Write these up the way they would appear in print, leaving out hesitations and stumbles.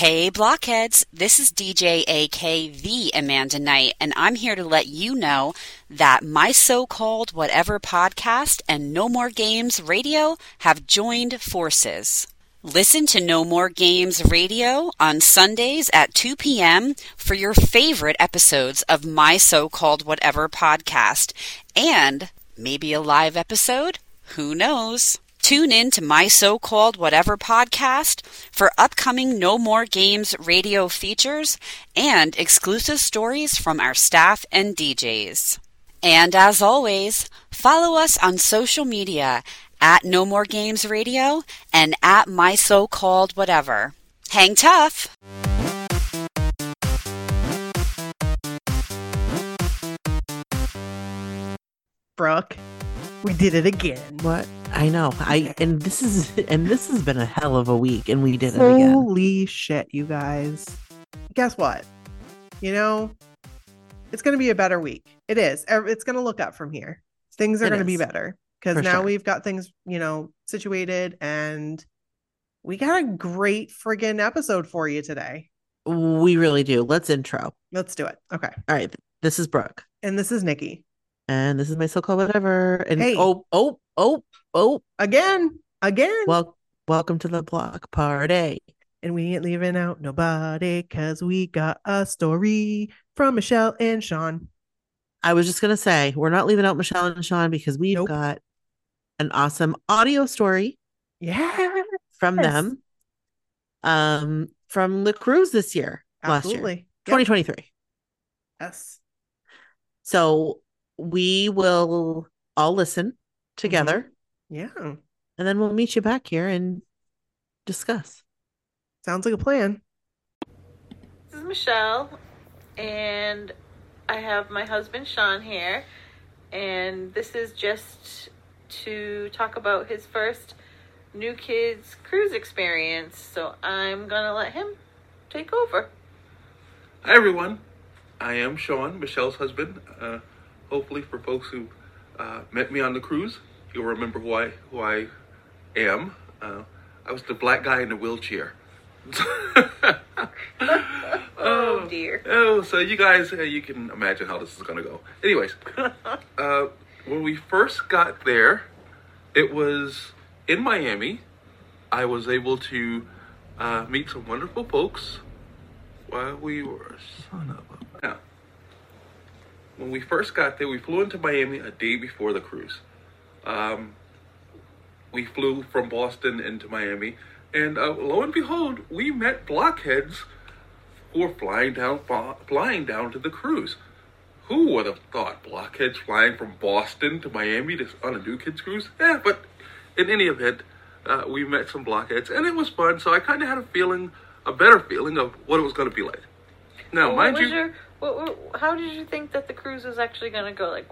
Hey Blockheads, this is DJ AK the Amanda Knight, and I'm here to let you know that My So-Called Whatever podcast and No More Games Radio have joined forces. Listen to No More Games Radio on Sundays at 2 p.m. for your favorite episodes of My So-Called Whatever podcast, and maybe a live episode? Who knows? Tune in to My So-Called Whatever podcast for upcoming No More Games radio features and exclusive stories from our staff and DJs. And as always, follow us on social media at No More Games Radio and at My So-Called Whatever. Hang tough! Brooke, we did it again. What? I know. And this has been a hell of a week, and we did it again. Holy shit, you guys. Guess what? You know, it's going to be a better week. It is. It's going to look up from here. Things are going to be better because now we've got things, situated, and we got a great friggin' episode for you today. We really do. Let's intro. Let's do it. Okay. All right. This is Brooke. And this is Nikki. And this is My So-Called Whatever. And hey. Again. Well, welcome to the block party. And we ain't leaving out nobody because we got a story from Michelle and Sean. I was just going to say, we're not leaving out Michelle and Sean because we've got an awesome audio story. Yeah. From them. From the cruise this year. Absolutely. Last year. 2023. Yes. So we will all listen together. Yeah. And then we'll meet you back here and discuss. Sounds like a plan. This is Michelle, and I have my husband Sean here, and this is just to talk about his first New Kids cruise experience. So I'm gonna let him take over. Hi everyone, I am Sean, Michelle's husband. Hopefully for folks who met me on the cruise, you'll remember who I am. I was the black guy in the wheelchair. Oh dear. Oh, so you guys, you can imagine how this is going to go. Anyways, when we first got there, it was in Miami. I was able to meet some wonderful folks while we were Now, when we first got there, we flew into Miami a day before the cruise. We flew from Boston into Miami, and lo and behold, we met blockheads who were flying down to the cruise. Who would have thought blockheads flying from Boston to Miami on a New Kids cruise? Yeah, but in any event, we met some blockheads, and it was fun. So I kind of had a better feeling of what it was going to be like. Now, how did you think that the cruise was actually going to go? Like,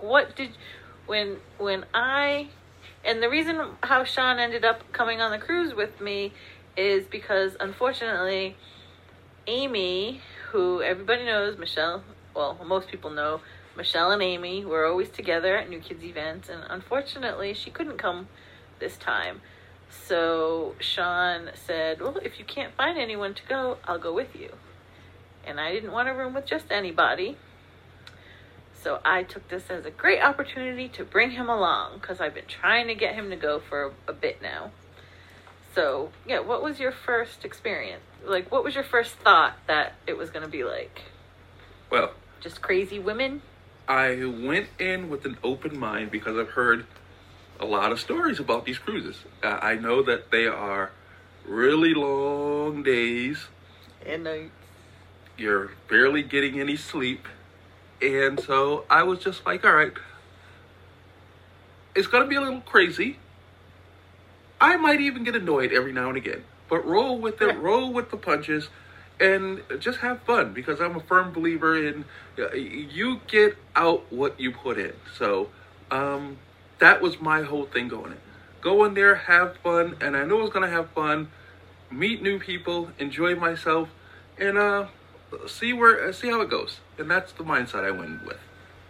and the reason how Sean ended up coming on the cruise with me is because, unfortunately, Amy, who everybody knows, Michelle, well, most people know, Michelle and Amy were always together at New Kids events, and unfortunately, she couldn't come this time. So Sean said, well, if you can't find anyone to go, I'll go with you. And I didn't want a room with just anybody. So I took this as a great opportunity to bring him along because I've been trying to get him to go for a bit now. So, yeah, what was your first experience? Like, what was your first thought that it was going to be like? Well, just crazy women? I went in with an open mind because I've heard a lot of stories about these cruises. I know that they are really long days. And nights. You're barely getting any sleep. And so I was just like, all right, it's going to be a little crazy. I might even get annoyed every now and again, but roll with it, roll with the punches, and just have fun, because I'm a firm believer in you get out what you put in. So that was my whole thing going in. Go in there, have fun, and I knew I was going to have fun, meet new people, enjoy myself, and see how it goes. And that's the mindset I went with.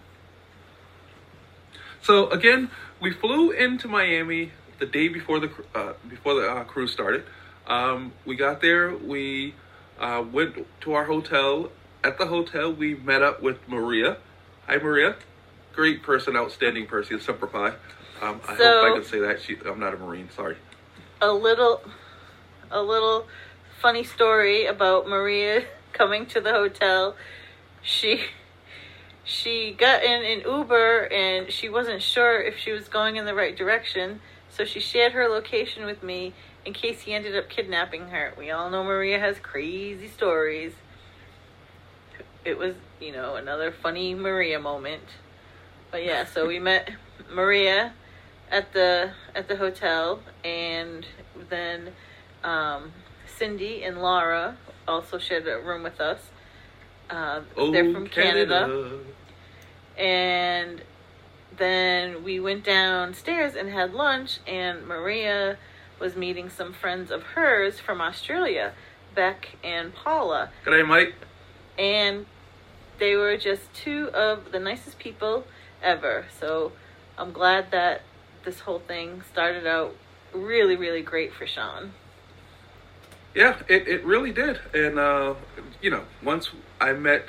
So again, we flew into Miami the day before the cruise started. We got there. We went to our hotel. At the hotel, we met up with Maria. Hi, Maria. Great person, outstanding person, Semper Fi. I hope I can say that. I'm not a Marine, sorry. A little funny story about Maria coming to the hotel. She got in an Uber and she wasn't sure if she was going in the right direction, so she shared her location with me in case he ended up kidnapping her. We all know Maria has crazy stories. It was, another funny Maria moment. But yeah, so we met Maria at the hotel, and then Cindy and Laura also shared a room with us. They're from Canada. And then we went downstairs and had lunch, and Maria was meeting some friends of hers from Australia, Beck and Paula. G'day, Mike. And they were just two of the nicest people ever. So I'm glad that this whole thing started out really, really great for Sean. Yeah, it really did. And, once I met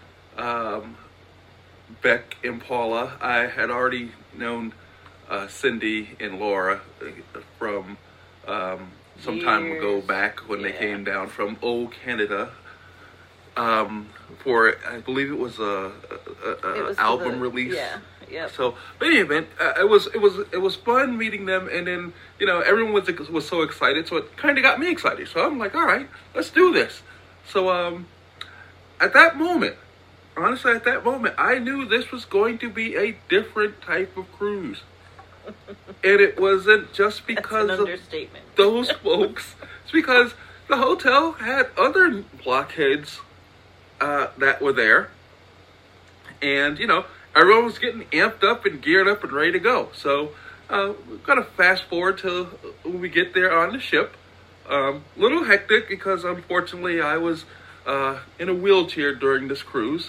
Beck and Paula, I had already known Cindy and Laura from some time ago back when they came down from old Canada for, I believe it was a album release. Yeah. Yeah. So, but in any event, it was fun meeting them, and then everyone was so excited, so it kind of got me excited. So I'm like, all right, let's do this. So at that moment, honestly, I knew this was going to be a different type of cruise, and it wasn't just because That's an understatement. Of those folks. It's because the hotel had other blockheads that were there, and everyone was getting amped up and geared up and ready to go. So we're going to fast forward to when we get there on the ship. Little hectic because unfortunately I was in a wheelchair during this cruise.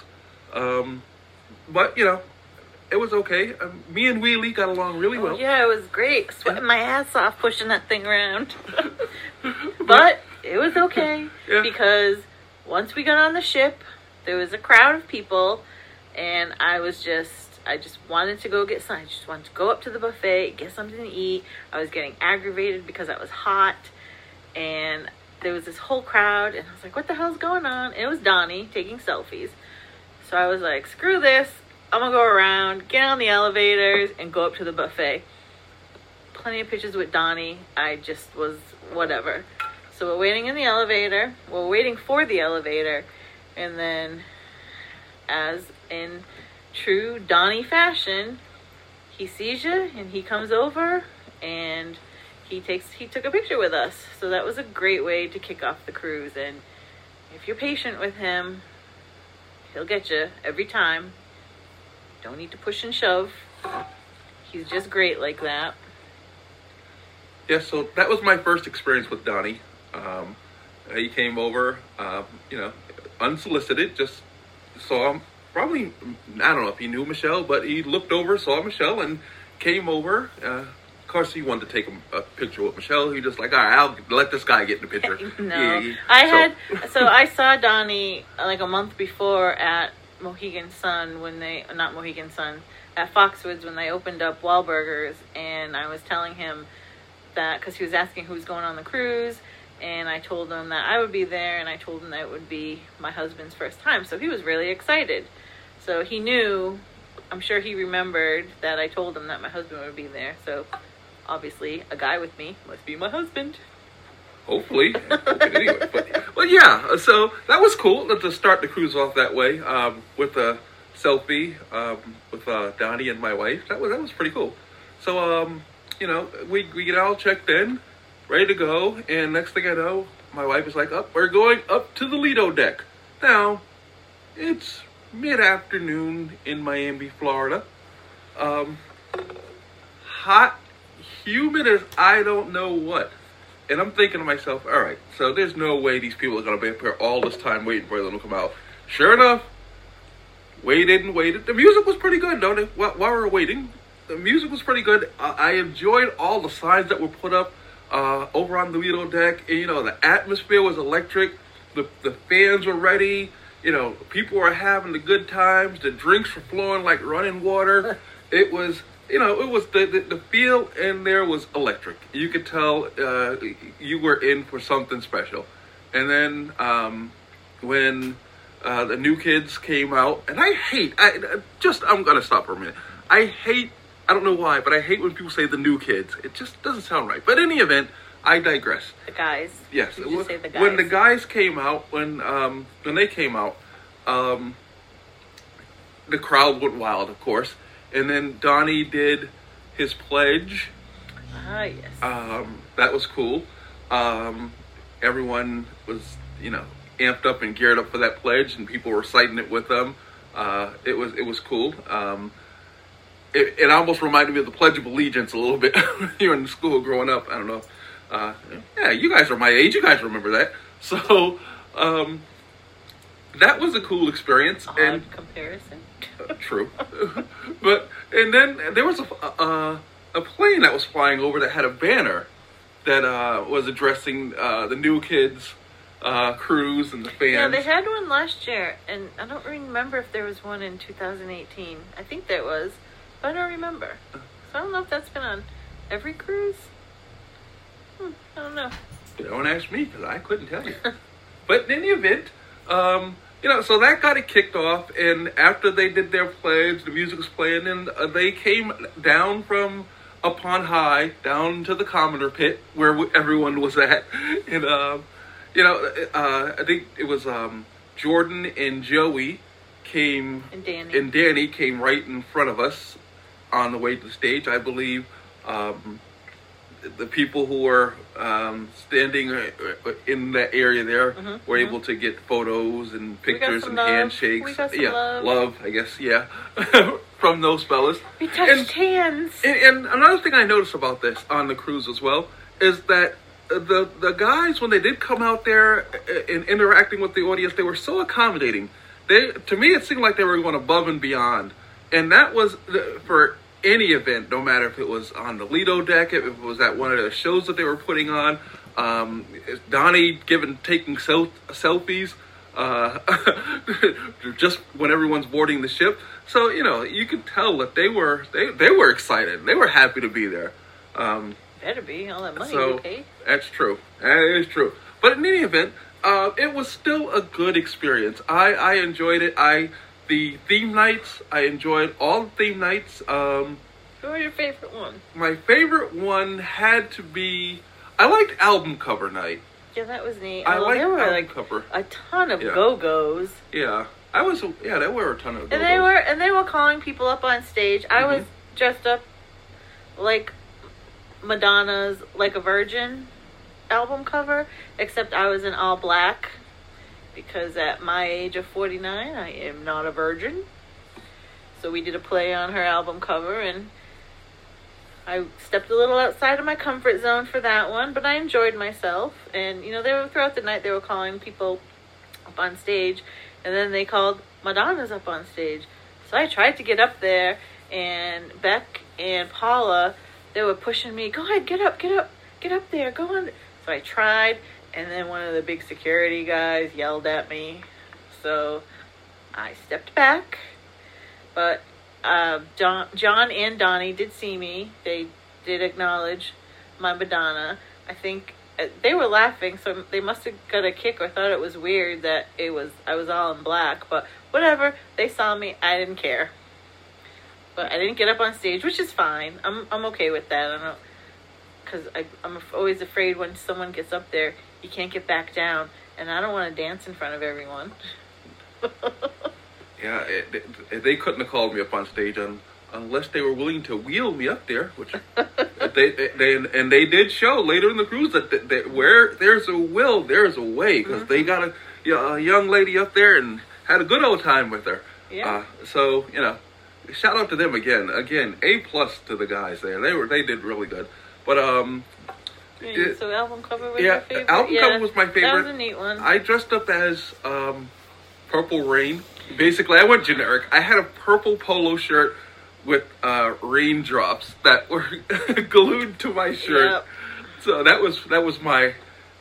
But, it was okay. Me and Wheelie got along really well. Yeah, it was great. Sweating my ass off pushing that thing around. But it was okay because once we got on the ship, there was a crowd of people. And I just wanted to go get something. I just wanted to go up to the buffet, get something to eat. I was getting aggravated because I was hot. And there was this whole crowd. And I was like, what the hell's going on? And it was Donnie taking selfies. So I was like, screw this. I'm going to go around, get on the elevators, and go up to the buffet. Plenty of pictures with Donnie. I just was whatever. So we're waiting in the elevator. We're waiting for the elevator. And then, as in true Donnie fashion, he sees you and he comes over and he took a picture with us. So that was a great way to kick off the cruise. And if you're patient with him, he'll get you every time. Don't need to push and shove. He's just great like that. Yeah, so that was my first experience with Donnie. He came over, unsolicited, just saw him. Probably, I don't know if he knew Michelle, but he looked over, saw Michelle, and came over. Of course, he wanted to take a picture with Michelle. He just like, all right, I'll let this guy get in the picture. No, I saw Donnie like a month before at Mohegan Sun at Foxwoods when they opened up Wahlburgers, and I was telling him that because he was asking who's going on the cruise, and I told him that I would be there, and I told him that it would be my husband's first time, so he was really excited. So he knew, I'm sure he remembered that I told him that my husband would be there. So obviously a guy with me must be my husband. Hopefully. Anyway, but yeah, so that was cool to start the cruise off that way with a selfie with Donnie and my wife. That was pretty cool. So, we get all checked in, ready to go. And next thing I know, my wife is like, we're going up to the Lido deck. Now, it's mid-afternoon in Miami, Florida. Hot, humid as I don't know what. And I'm thinking to myself, all right, so there's no way these people are going to be up here all this time waiting for them to come out. Sure enough, waited. The music was pretty good, though. While we were waiting, the music was pretty good. I enjoyed all the signs that were put up over on the Lido deck. And, the atmosphere was electric. the fans were ready. You know, people were having the good times. The drinks were flowing like running water. It was, you know, it was the feel in there was electric. You could tell you were in for something special. And then when the New Kids came out, and I'm gonna stop for a minute. I don't know why, but I hate when people say the New Kids. It just doesn't sound right. But in any event, I digress. The guys. Yes. Did you say the guys? When the guys came out, when they came out, the crowd went wild, of course. And then Donnie did his pledge. Ah, yes. That was cool. Everyone was, you know, amped up and geared up for that pledge, and people were reciting it with them. It was cool. It almost reminded me of the Pledge of Allegiance a little bit here in school growing up. I don't know. Yeah, you guys are my age. You guys remember that. So that was a cool experience. Odd comparison. True. And then there was a plane that was flying over that had a banner that was addressing the New Kids cruise and the fans. Yeah, they had one last year, and I don't remember if there was one in 2018. I think there was, but I don't remember. So I don't know if that's been on every cruise. I don't know. Don't ask me, because I couldn't tell you. But in any event, you know, so that got it kicked off, and after they did their pledge, the music was playing, and they came down from up on high, down to the commoner pit, where everyone was at, and, you know, I think it was Jordan and Joey came, and Danny came right in front of us on the way to the stage. I believe the people who were standing in that area there were able to get photos and pictures and handshakes. We got some love, I guess, yeah, from those fellas. We touched hands. And another thing I noticed about this on the cruise as well is that the guys, when they did come out there and interacting with the audience, they were so accommodating. To me, it seemed like they were going above and beyond. And that was for any event, no matter if it was on the Lido deck, if it was at one of the shows that they were putting on, Donnie taking selfies, just when everyone's boarding the ship. So, you know, you could tell that they were excited. They were happy to be there. Better be, all that money you paid. That's true. That is true. But in any event, it was still a good experience. I enjoyed it. The theme nights, I enjoyed all the theme nights. Who was your favorite one? My favorite one had to be, I liked album cover night. Yeah, that was neat. I liked there were album cover. A ton of go-go's. Yeah, there were a ton of go-go's. And they were calling people up on stage. I was dressed up like Madonna's Like a Virgin album cover, except I was in all black. Because at my age of 49, I am not a virgin. So we did a play on her album cover, and I stepped a little outside of my comfort zone for that one, but I enjoyed myself. And, you know, throughout the night, they were calling people up on stage, and then they called Madonna's up on stage. So I tried to get up there, and Beck and Paula, they were pushing me, go ahead, get up there, go on. So I tried. And then one of the big security guys yelled at me. So I stepped back. But John and Donnie did see me. They did acknowledge my Madonna. I think they were laughing, so they must have got a kick or thought it was weird that I was all in black. But whatever, they saw me. I didn't care. But I didn't get up on stage, which is fine. I'm okay with that. I don't, because I'm always afraid when someone gets up there, you can't get back down, and I don't want to dance in front of everyone. Yeah, they couldn't have called me up on stage unless they were willing to wheel me up there, which they did show later in the cruise that where there's a will, there's a way, because they got a young lady up there and had a good old time with her. Yeah. So, you know, shout out to them again. Again, A+ to the guys there. They did really good. But so album cover was your favorite? Album cover was my favorite. That was a neat one. I dressed up as Purple Rain. Basically, I went generic. I had a purple polo shirt with raindrops that were glued to my shirt. Yep. So that was my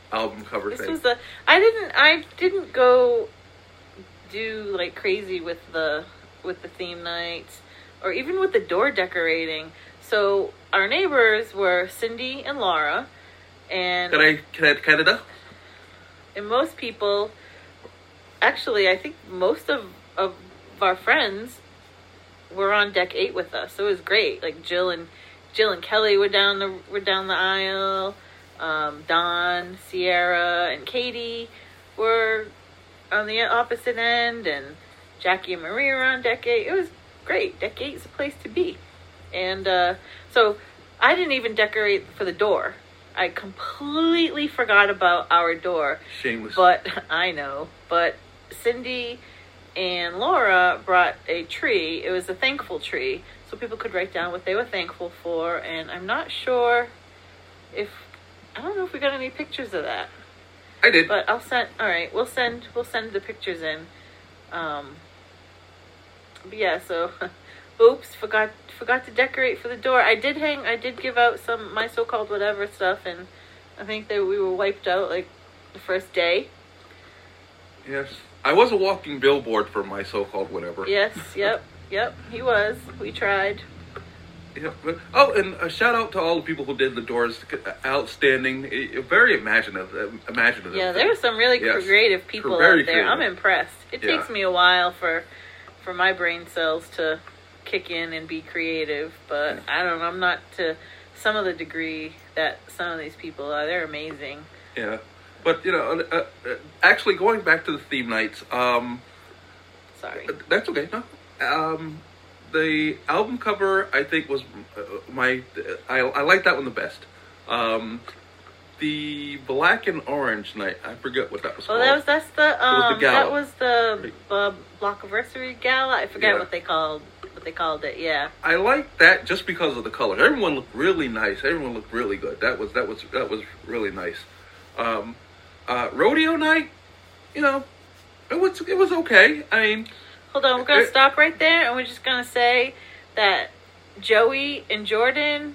album cover thing. I didn't go do like crazy with the theme nights or even with the door decorating. So our neighbors were Cindy and Laura, and Canada. And most people, actually, I think most of our friends were on deck 8 with us. So it was great. Like Jill and Kelly were down the aisle. Don, Sierra, and Katie were on the opposite end, and Jackie and Maria were on deck 8. It was great. Deck 8 is a place to be. And so I didn't even decorate for the door. I completely forgot about our door. Shameless. But I know. But Cindy and Laura brought a tree. It was a thankful tree, so people could write down what they were thankful for. And I'm not sure I don't know if we got any pictures of that. I did. But I'll send. All right, we'll send the pictures in. But yeah, so oops, forgot to decorate for the door. I did give out some my so-called whatever stuff, and I think that we were wiped out like the first day. Yes, I was a walking billboard for my so-called whatever. Yes, yep, he was. We tried. Yeah, and a shout out to all the people who did the doors. Outstanding, very imaginative. Yeah, there were some really creative people out there. Creative. I'm impressed. It takes me a while for my brain cells to kick in and be creative, but I don't know. I'm not to some of the degree that some of these people are. They're amazing. Yeah, but actually going back to the theme nights. Sorry. That's okay. No. The album cover, I think, was I like that one the best. The black and orange night, I forget what that was called. Oh, that's the gala. That was the Blockiversary Gala. I forget what they called it. Yeah. I like that just because of the colors. Everyone looked really nice. Everyone looked really good. That was really nice. Rodeo night, it was okay. I mean. Hold on, we're going to stop right there, and we're just going to say that Joey and Jordan,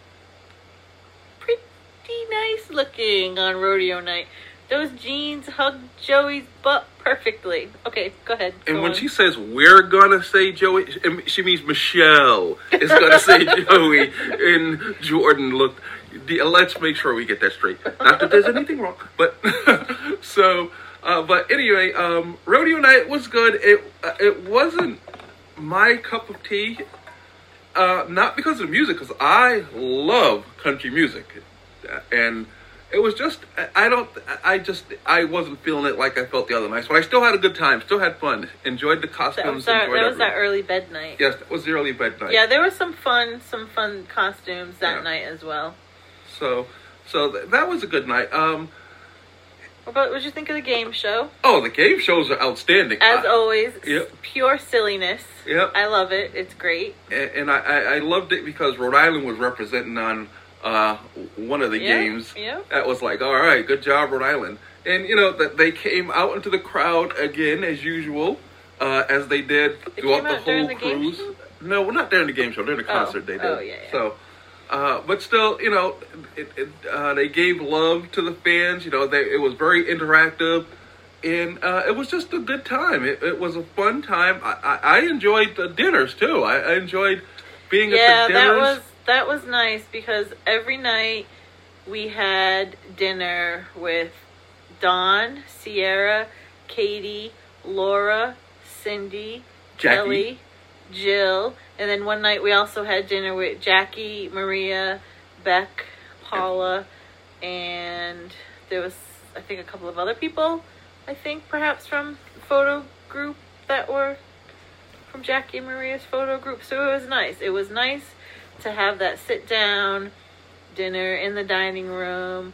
pretty nice looking on rodeo night. Those jeans hugged Joey's butt perfectly. Okay, go ahead. And when she says, we're going to say Joey, she means Michelle is going to say Joey, and Jordan looked, let's make sure we get that straight. Not that there's anything wrong, but so... but anyway, rodeo night was good. It wasn't my cup of tea, not because of the music, because I love country music, and it was just I wasn't feeling it like I felt the other nights. But I still had a good time, still had fun, enjoyed the costumes. That was that early bed night. Yes, that was the early bed night. Yeah, there was some fun costumes that night as well. So that was a good night. What did you think of the game show? Oh, the game shows are outstanding. As always, pure silliness. Yep. I love it. It's great. And I loved it because Rhode Island was representing on one of the games. Yeah. That was like, all right, good job, Rhode Island. And, that they came out into the crowd again, as usual, as they did throughout the whole cruise. No, well, not during the game show. During the concert they did. Oh, yeah. So... but still, they gave love to the fans. It was very interactive, and it was just a good time. It was a fun time. I enjoyed the dinners too. I enjoyed being at the dinners. That was nice because every night we had dinner with Dawn, Sierra, Katie, Laura, Cindy, Jackie. Kelly, Jill, and then one night we also had dinner with Jackie, Maria, Beck, Paula, and there was, I think, a couple of other people, perhaps from the photo group that were from Jackie and Maria's photo group. So it was nice. It was nice to have that sit-down dinner in the dining room.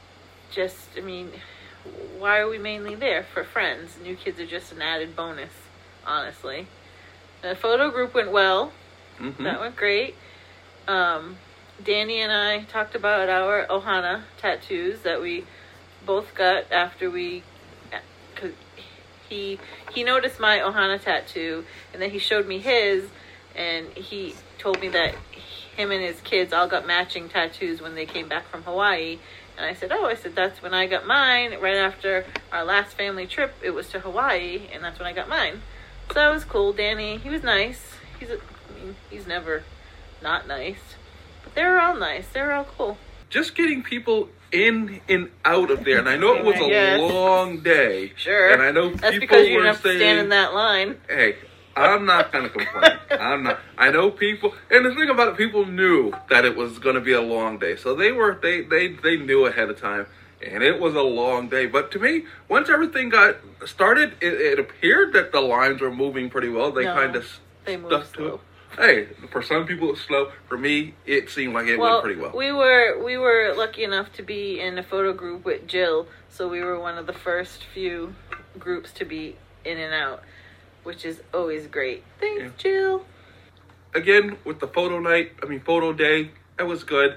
Why are we mainly there? For friends. New kids are just an added bonus, honestly. The photo group went well. Mm-hmm. That went great. Danny and I talked about our Ohana tattoos that we both got after because he noticed my Ohana tattoo, and then he showed me his, and he told me that him and his kids all got matching tattoos when they came back from Hawaii, And I said, that's when I got mine. Right after our last family trip, it was to Hawaii, and that's when I got mine. So that was cool. Danny, he was nice. He's never not nice. But they were all nice. They were all cool. Just getting people in and out of there. And I know it was a long day. Sure. And I know that's people because you were didn't have to saying, stand in that line. Hey, I'm not going to complain. I'm not. I know people, and the thing about it, people knew that it was going to be a long day. So they knew ahead of time. And it was a long day. But to me, once everything got started, it appeared that the lines were moving pretty well. They kind of stuck to it. Hey, for some people it's slow. For me, it seemed like it went pretty well. We were lucky enough to be in a photo group with Jill, so we were one of the first few groups to be in and out, which is always great. Thanks, Jill. Again, with the photo day, it was good.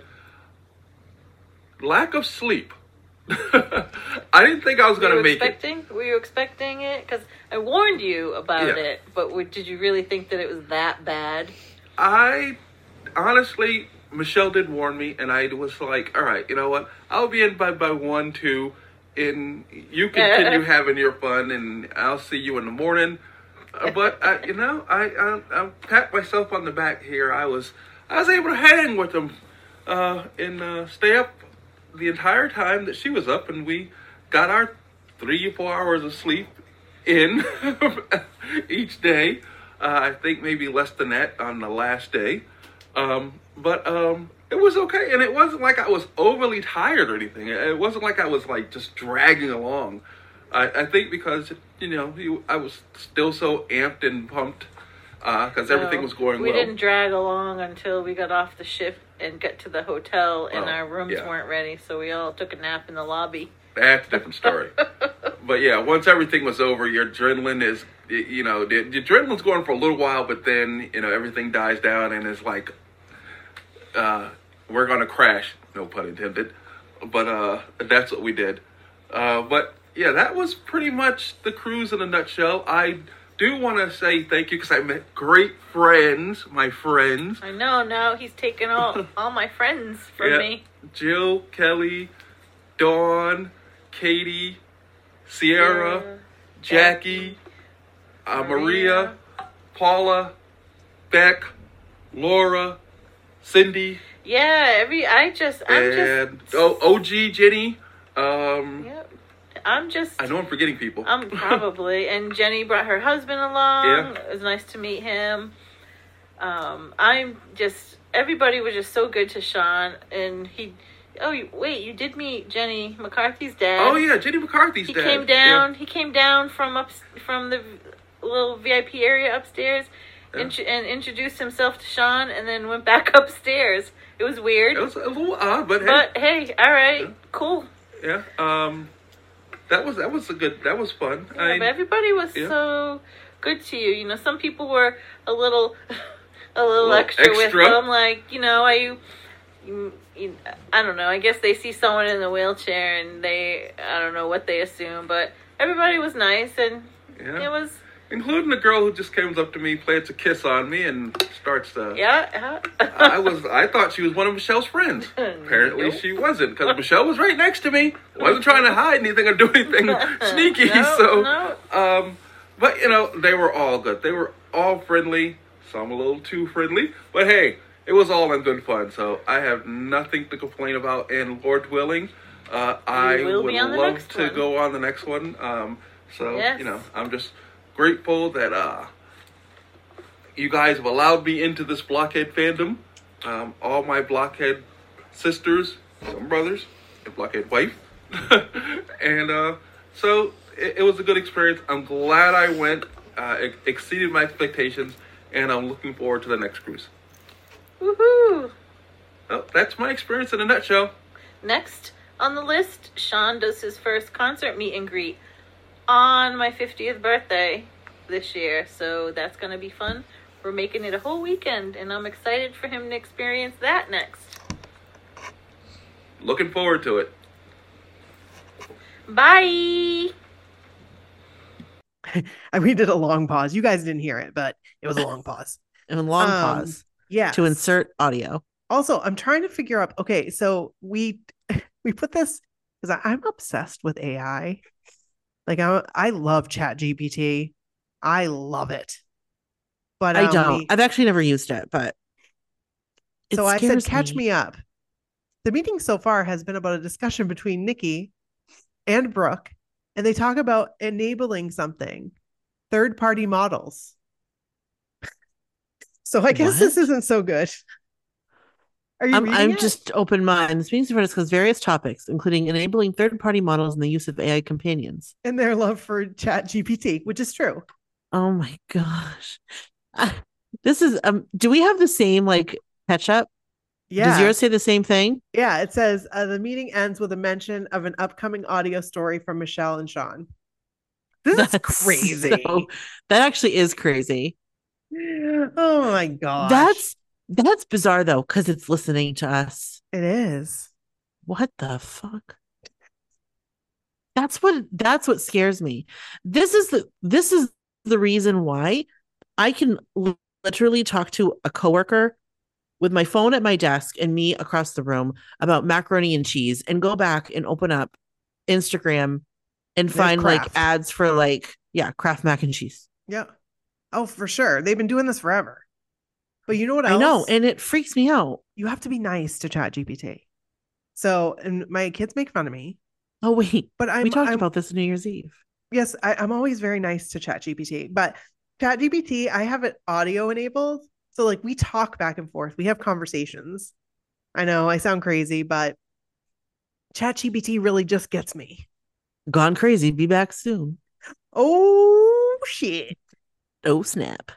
Lack of sleep. I didn't think I was going to make it. Were you expecting it? Because I warned you about it, but did you really think that it was that bad? I honestly, Michelle did warn me, and I was like, all right, you know what? I'll be in by 1, 2, and you continue having your fun, and I'll see you in the morning. But I pat myself on the back here. I was able to hang with them and stay up the entire time that she was up, and we got our 3 or 4 hours of sleep in each day. I think maybe less than that on the last day. But it was okay, and it wasn't like I was overly tired or anything. It wasn't like I was like just dragging along. I think because I was still so amped and pumped because everything was going well. We didn't drag along until we got off the ship and got to the hotel, and our rooms weren't ready, so we all took a nap in the lobby. That's a different story. But yeah, once everything was over, your adrenaline is, the adrenaline's going for a little while, but then, everything dies down and it's like, we're going to crash, no pun intended. But that's what we did. But yeah, that was pretty much the cruise in a nutshell. I do want to say thank you because I met great friends, my friends. I know, now he's taken all my friends from me. Jill, Kelly, Dawn, Katie, Sierra, Jackie, Maria, Paula, Beck, Laura, Cindy. Yeah, OG Jenny. I know I'm forgetting people. Probably. And Jenny brought her husband along. Yeah. It was nice to meet him. Everybody was just so good to Sean, and you did meet Jenny McCarthy's dad. Oh yeah, Jenny McCarthy's dad. He came down. Yeah. He came down from the little VIP area upstairs, and introduced himself to Sean, and then went back upstairs. It was weird. It was a little odd, but hey, all right, cool. Yeah. That was fun. Yeah, but everybody was so good to you. Some people were a little extra with them. Like, I don't know. I guess they see someone in the wheelchair and I don't know what they assume, but everybody was nice, and it was. Including the girl who just comes up to me, plants a kiss on me, and starts to. Yeah. I thought she was one of Michelle's friends. Apparently, she wasn't, because Michelle was right next to me. Wasn't trying to hide anything or do anything sneaky. But they were all good. They were all friendly. Some a little too friendly, but hey, it was all in good fun. So I have nothing to complain about. And Lord willing, I would love to go on the next one. I'm just grateful that you guys have allowed me into this Blockhead fandom. All my Blockhead sisters, some brothers, and Blockhead wife. And so it was a good experience. I'm glad I went. It exceeded my expectations, and I'm looking forward to the next cruise. Woohoo! Well, that's my experience in a nutshell. Next on the list, Sean does his first concert meet and greet on my 50th birthday this year, so that's going to be fun. We're making it a whole weekend, and I'm excited for him to experience that next. Looking forward to it. Bye! We did a long pause. You guys didn't hear it, but it was a long pause. And a long pause. Yeah. To insert audio. Also, I'm trying to figure out, okay, so we we put this because I'm obsessed with AI. Like I love ChatGPT. I love it. But I don't. I've actually never used it, but so I said, catch me up. The meeting so far has been about a discussion between Nikki and Brooke, and they talk about enabling something, third-party models. So I guess this isn't so good. Are you reading I'm it? just open mind. This meeting to discuss various topics, including enabling third-party models and the use of AI companions. And their love for ChatGPT, which is true. Oh my gosh. This is do we have the same like catch up? Yeah. Does yours say the same thing? Yeah, it says the meeting ends with a mention of an upcoming audio story from Michelle and Sean. That's crazy. That actually is crazy. Oh my gosh. That's bizarre though, because it's listening to us. It is. What the fuck? That's what scares me. This is the reason why I can literally talk to a coworker with my phone at my desk and me across the room about macaroni and cheese and go back and open up Instagram and find like ads for like, Kraft mac and cheese. Yeah. Oh, for sure. They've been doing this forever. But you know what else? I know, and it freaks me out. You have to be nice to ChatGPT. So, and my kids make fun of me. Oh, wait. But we talked about this New Year's Eve. Yes, I'm always very nice to ChatGPT. But ChatGPT, I have it audio enabled. So like we talk back and forth. We have conversations. I know I sound crazy, but ChatGPT really just gets me. Gone crazy. Be back soon. Oh, shit. Oh, snap.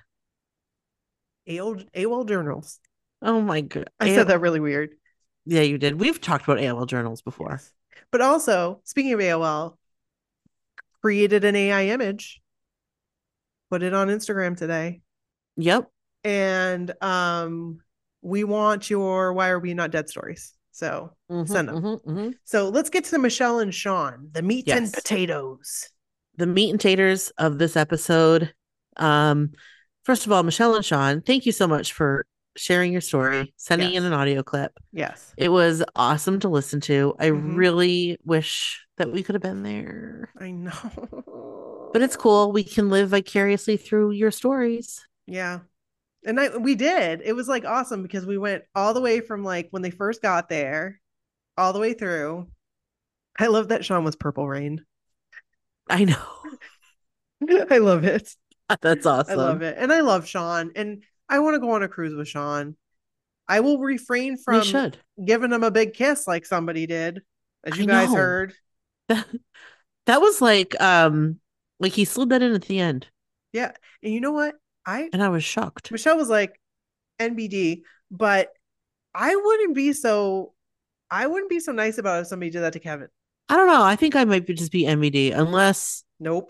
AOL journals. Oh, my God. I said that really weird. Yeah, you did. We've talked about AOL journals before. Yes. But also, speaking of AOL, created an AI image, put it on Instagram today. Yep. And we want your Why Are We Not Dead stories. So send them. So let's get to Michelle and Sean, the meat and potatoes. The meat and taters of this episode. First of all, Michelle and Sean, thank you so much for sharing your story, sending in an audio clip. Yes. It was awesome to listen to. I really wish that we could have been there. I know. But it's cool. We can live vicariously through your stories. Yeah. And we did. It was like awesome because we went all the way from like when they first got there, all the way through. I love that Sean was Purple Rain. I know. I love it. That's awesome. I love it. And I love Sean. And I want to go on a cruise with Sean. I will refrain from giving him a big kiss like somebody did, as you guys heard. That was like he slid that in at the end. Yeah. And you know what? I was shocked. Michelle was like NBD, but I wouldn't be so nice about it if somebody did that to Kevin. I don't know. I think I might just be NBD unless. Nope.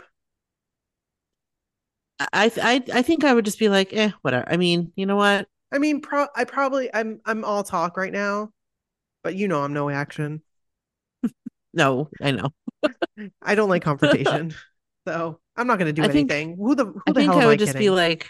I think I would just be like, whatever. I mean, you know what? I mean, I'm all talk right now, but you know I'm no action. No, I know. I don't like confrontation, so I'm not going to do anything. Who the I think hell I would just kidding? be like,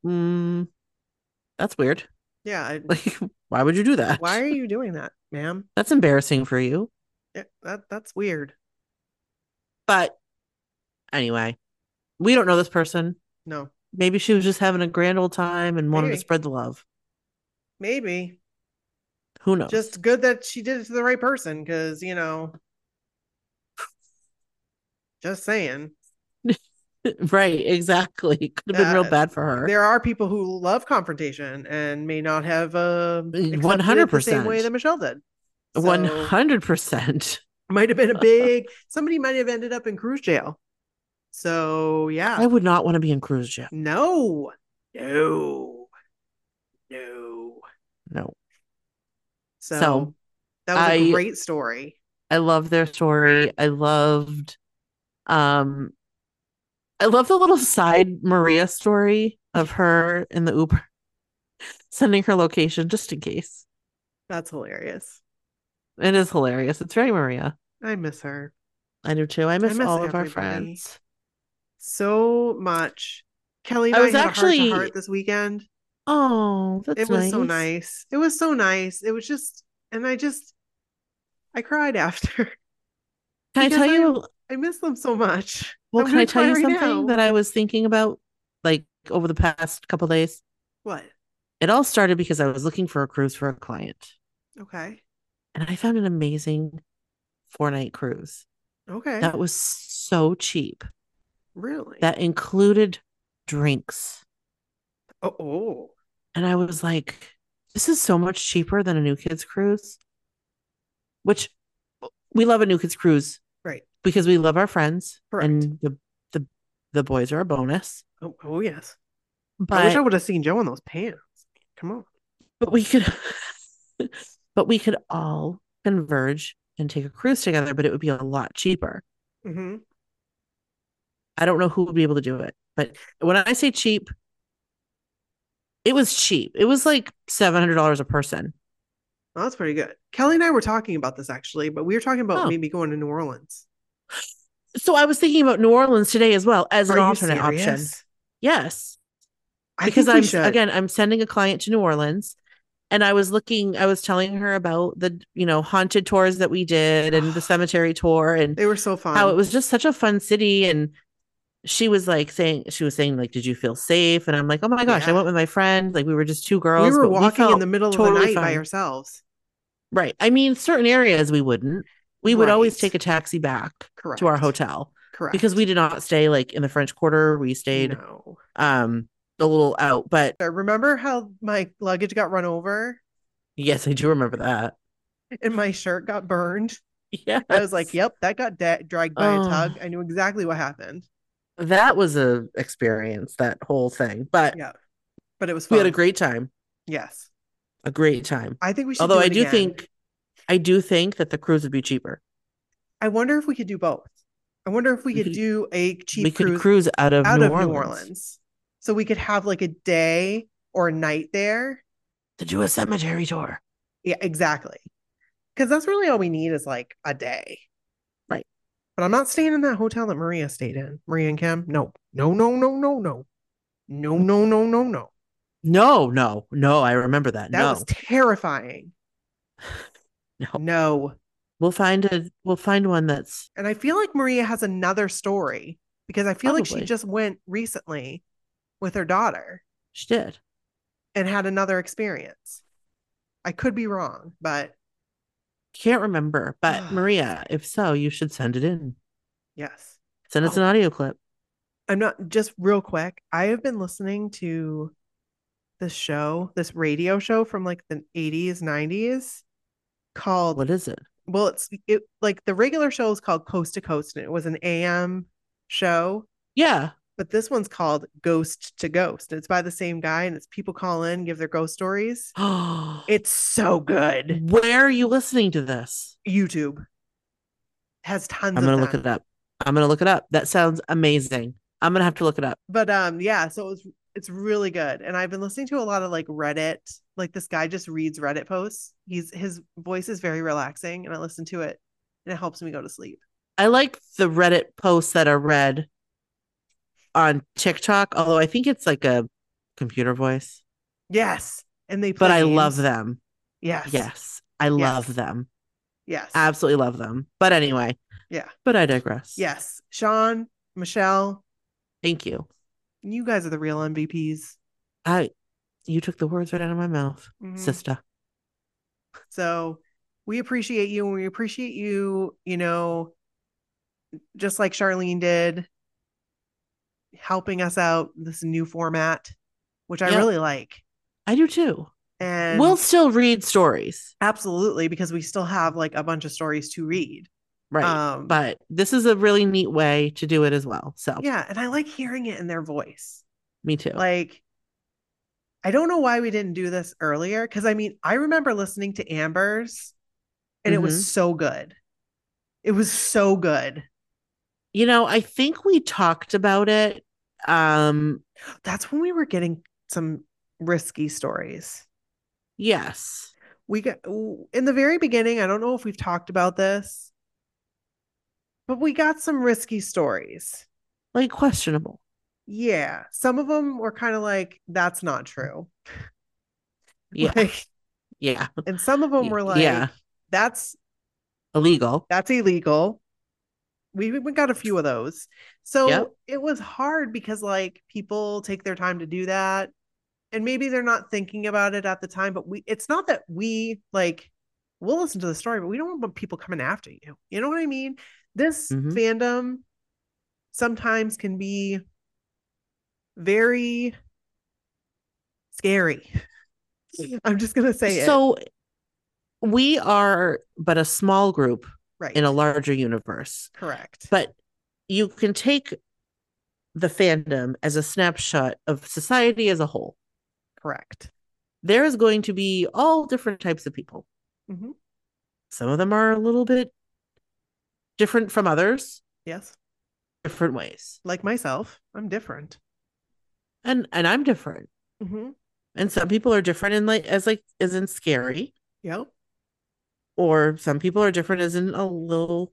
that's weird. Yeah. Like, why would you do that? Why are you doing that, ma'am? That's embarrassing for you. Yeah, that's weird. But anyway, we don't know this person. No. Maybe she was just having a grand old time and wanted to spread the love. Maybe. Who knows? Just good that she did it to the right person because, you know, just saying. Right, exactly. It could have been real bad for her. There are people who love confrontation and may not have 100% the same way that Michelle did. 100%. Might have been somebody might have ended up in cruise jail. So yeah. I would not want to be in cruise jail. No. So that was a great story. I love their story. I loved the little side Maria story of her in the Uber sending her location just in case. That's hilarious. It is hilarious. It's very Maria. I miss her. I do too. I miss all of our friends so much. Kelly and I was actually had a heart-to-heart this weekend. Oh, that's nice. It was so nice. It was so nice. It was just, and I just, I cried after. Can I tell you? I miss them so much. Well, can I tell you something that I was thinking about like over the past couple days? What? It all started because I was looking for a cruise for a client. Okay. And I found an amazing 4-night cruise. Okay. That was so cheap. Really? That included drinks. Oh. And I was like, this is so much cheaper than a New Kids cruise. Which we love a New Kids cruise. Right. Because we love our friends. Correct. And the boys are a bonus. Oh yes. But I wish I would have seen Joe in those pants. Come on. But we could all converge and take a cruise together, but it would be a lot cheaper. Mm-hmm. I don't know who would be able to do it. But when I say cheap, it was cheap. It was like $700 a person. Well, that's pretty good. Kelly and I were talking about this actually, but we were talking about maybe going to New Orleans. So I was thinking about New Orleans today as well as an alternate option. Yes. Because I'm sending a client to New Orleans, and I was telling her about the, haunted tours that we did and the cemetery tour, and they were so fun. How it was just such a fun city. And she was saying, like, did you feel safe? And I'm like, oh my gosh, I went with my friend. Like, we were just two girls. We were walking in the middle of the night by ourselves. Right. I mean, certain areas we wouldn't. We would always take a taxi back to our hotel. Correct. Because we did not stay like in the French Quarter. We stayed a little out. But I remember how my luggage got run over. Yes, I do remember that. And my shirt got burned. Yeah. I was like, yep, that got dragged by a tug. I knew exactly what happened. That was a experience, that whole thing. But yeah. But it was fun. We had a great time. Yes. A great time. I think we should. Although I do think that the cruise would be cheaper. I wonder if we could do both. I wonder if we could do a cheap cruise. We could cruise out of New Orleans. So we could have like a day or a night there. To do a cemetery tour. Yeah, exactly. Because that's really all we need is like a day. Right. But I'm not staying in that hotel that Maria stayed in. Maria and Kim. No. No. No. I remember that. That was terrifying. No. We'll find one that's. And I feel like Maria has another story because I feel like she just went recently with her daughter. She did. And had another experience. I could be wrong, but can't remember. But Maria, if so, you should send it in. Yes. Send us an audio clip. I'm not, just real quick. I have been listening to this radio show from like the 80s, 90s called. What is it? Well, it like the regular show is called Coast to Coast, and it was an AM show. Yeah. But this one's called Ghost to Ghost. It's by the same guy, and it's people call in, give their ghost stories. It's so good. Where are you listening to this? YouTube. Has tons of I'm going to look it up. That sounds amazing. I'm going to have to look it up. But yeah, so it's really good. And I've been listening to a lot of like Reddit. Like this guy just reads Reddit posts. His voice is very relaxing, and I listen to it and it helps me go to sleep. I like the Reddit posts that are read on TikTok, although I think it's like a computer voice. Yes. And but I love them. Yes. I love them. Yes. Absolutely love them. But anyway. Yeah. But I digress. Yes. Sean, Michelle. Thank you. You guys are the real MVPs. You took the words right out of my mouth, sister. So we appreciate you, and we appreciate you, just like Charlene did, helping us out this new format, which I really like. I do too. And we'll still read stories. Absolutely, because we still have like a bunch of stories to read. Right. But this is a really neat way to do it as well. So yeah, and I like hearing it in their voice. Me too. Like, I don't know why we didn't do this earlier, because I remember listening to Amber's, and it was so good. It was so good. I think we talked about it. That's when we were getting some risky stories. Yes. We got in the very beginning. I don't know if we've talked about this, but we got some risky stories. Like questionable. Yeah. Some of them were kind of like, that's not true. Yeah. Yeah. And some of them were like, that's illegal. That's illegal. We got a few of those. So Yep. it was hard because like people take their time to do that. And maybe they're not thinking about it at the time, but it's not that we like we'll listen to the story, but we don't want people coming after you. You know what I mean? This Mhm. fandom sometimes can be very scary. I'm just gonna say it. So we are but a small group Right. in a larger universe. Correct. But you can take the fandom as a snapshot of society as a whole. Correct. There is going to be all different types of people. Mm-hmm. Some of them are a little bit different from others, Yes. different ways. Like myself, I'm different. And I'm different. Mm-hmm. And some people are different in as in scary, Yep. or some people are different as in a little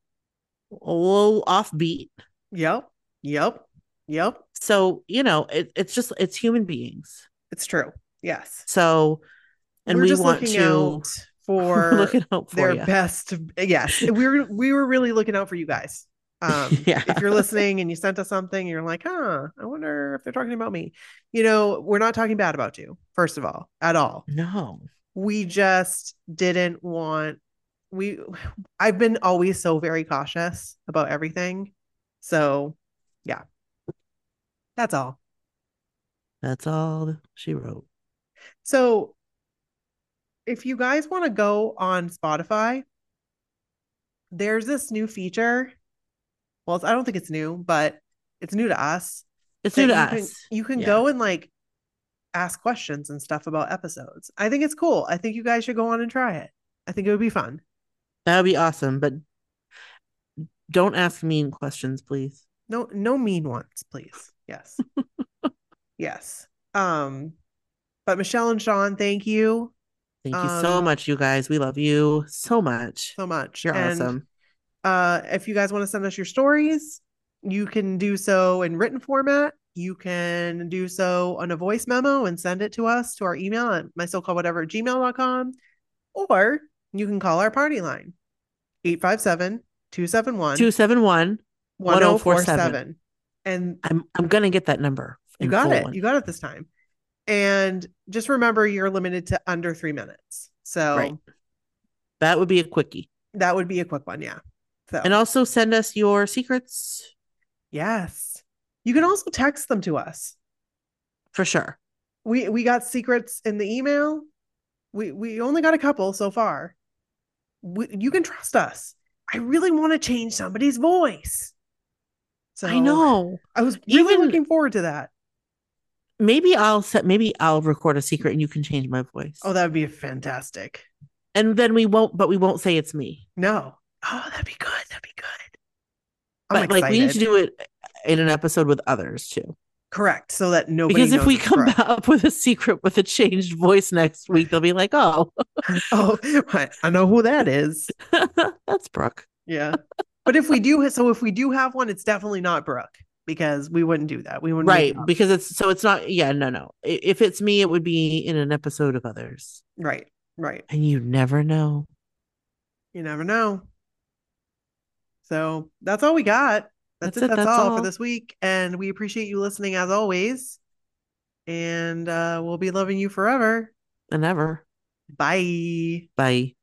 offbeat. Yep. Yep. Yep. So, it's human beings. It's true. Yes. So, and we're we just want looking to out for looking out for their you. best. Yes, we were really looking out for you guys. Yeah. If you're listening and you sent us something, you're like, I wonder if they're talking about me. We're not talking bad about you, first of all, at all. No. We just didn't want I've been always so very cautious about everything. So yeah. That's all. That's all she wrote. So if you guys want to go on Spotify, there's this new feature. Well, I don't think it's new, but it's new to us. It's new to us. You can Yeah. go and like ask questions and stuff about episodes. I think it's cool. I think you guys should go on and try it. I think it would be fun. That would be awesome, but don't ask mean questions, please. No mean ones, please. Yes. Yes. But Michelle and Sean, thank you. Thank you so much, you guys. We love you so much. So much. You're awesome. If you guys want to send us your stories, you can do so in written format. You can do so on a voice memo and send it to us to our email at mysocalledwhatever@gmail.com. Or you can call our party line, 857-271 1047. And I'm gonna get that number. You got it. You got it this time. And just remember, you're limited to under 3 minutes. So right. That would be a quickie. That would be a quick one, yeah. So and also send us your secrets. Yes. You can also text them to us. For sure. We got secrets in the email. We only got a couple so far. You can trust us. I really want to change somebody's voice. So I know. I was really looking forward to that. Maybe I'll record a secret and you can change my voice. Oh, that would be fantastic. And then we won't say it's me. No. Oh, that'd be good. That'd be good. But like we need to do it in an episode with others too. Correct. So that nobody Because if we come up with a secret with a changed voice next week, they'll be like, oh. I know who that is. That's Brooke. Yeah. But if we do have one, it's definitely not Brooke, because we wouldn't do that. We wouldn't. Right. Because it's not. Yeah. No. If it's me, it would be in an episode of others. Right. Right. And you never know. You never know. So that's all we got. That's it. That's all for this week. And we appreciate you listening as always. And we'll be loving you forever and ever. Bye. Bye.